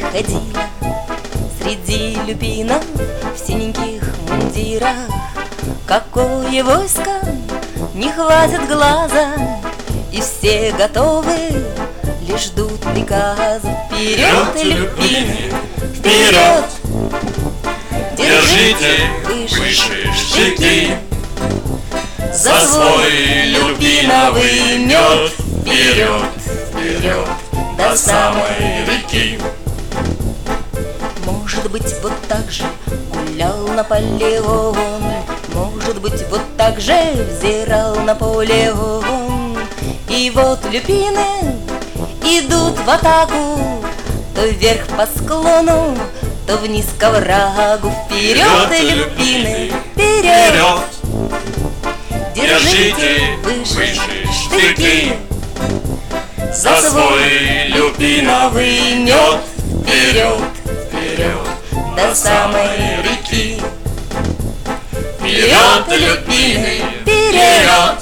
ходили среди люпинов в синеньких мундирах. Какое войско, не хватит глаза, и все готовы, лишь ждут приказа. Вперед, люпины, вперед! Держите выше штыки, за свой люпиновый мед. Вперед, вперед, до самой реки. Может быть, вот так же гулял Наполеон, может быть, вот так же взирал на поле он. И вот люпины идут в атаку, то вверх по склону, то вниз к оврагу. Вперед, люпины, вперед! Держите выше штыки, за свой люпиновый мед. Вперед, вперед, до самой реки. Вперед, люпины, вперед!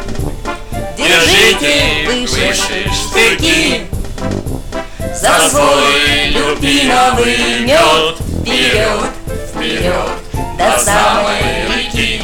Держите выше штыки, за свой люпиновый мед. Вперед, вперед, до самой реки.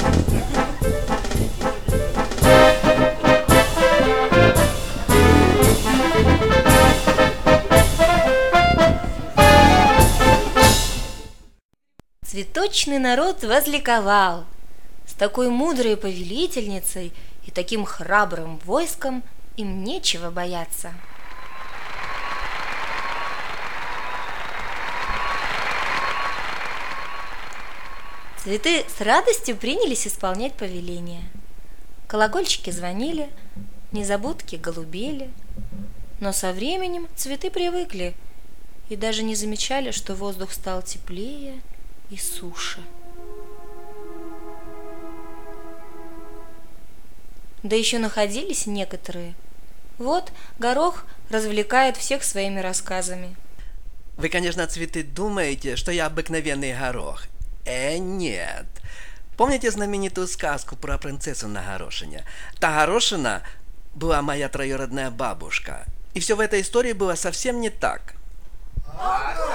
Цветочный народ возликовал. С такой мудрой повелительницей и таким храбрым войском им нечего бояться. Цветы с радостью принялись исполнять повеление. Колокольчики звонили, незабудки голубели. Но со временем цветы привыкли и даже не замечали, что воздух стал теплее и суше. Да еще находились некоторые. Вот горох развлекает всех своими рассказами. Вы, конечно, цветы, думаете, что я обыкновенный горох. Нет. Помните знаменитую сказку про принцессу на горошине? Та горошина была моя троюродная бабушка. И все в этой истории было совсем не так.